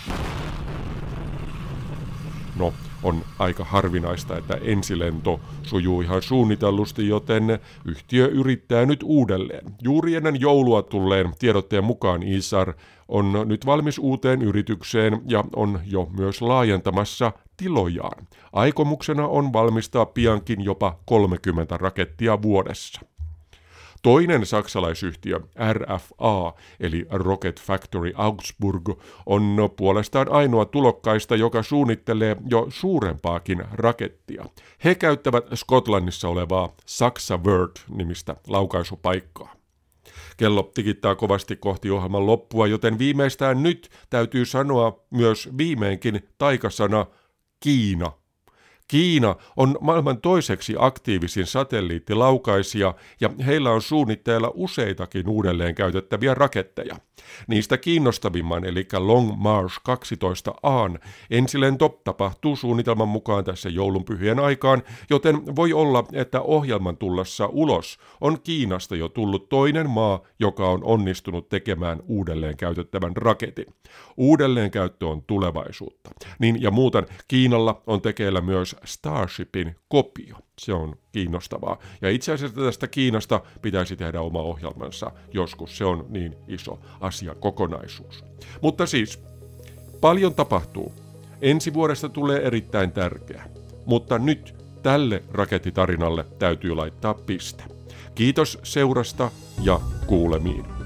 [SPEAKER 2] No, on aika harvinaista, että ensilento sujuu ihan suunnitellusti, joten yhtiö yrittää nyt uudelleen. Juuri ennen joulua tulleen tiedotteen mukaan Isar on nyt valmis uuteen yritykseen ja on jo myös laajentamassa tilojaan. Aikomuksena on valmistaa piankin jopa kolmekymmentä rakettia vuodessa. Toinen saksalaisyhtiö R F A eli Rocket Factory Augsburg on puolestaan ainoa tulokkaista, joka suunnittelee jo suurempaakin rakettia. He käyttävät Skotlannissa olevaa Saksa Word-nimistä laukaisupaikkaa. Kello tikittää kovasti kohti ohjelman loppua, joten viimeistään nyt täytyy sanoa myös viimeinkin taikasana Kiina. Kiina on maailman toiseksi aktiivisin satelliittilaukaisija ja heillä on suunnitteilla useitakin uudelleen käytettäviä raketteja. Niistä kiinnostavimman eli Long March kaksitoista A:n ensilento tapahtuu suunnitelman mukaan tässä joulunpyhien aikaan, joten voi olla, että ohjelman tullessa ulos on Kiinasta jo tullut toinen maa, joka on onnistunut tekemään uudelleen käytettävän raketin. Uudelleenkäyttö on tulevaisuutta. Niin ja muuten Kiinalla on tekeillä myös Starshipin kopio. Se on kiinnostavaa. Ja itse asiassa tästä Kiinasta pitäisi tehdä oma ohjelmansa joskus. Se on niin iso asiakokonaisuus. Mutta siis, paljon tapahtuu. Ensi vuodesta tulee erittäin tärkeä. Mutta nyt tälle rakettitarinalle täytyy laittaa piste. Kiitos seurasta ja kuulemiin.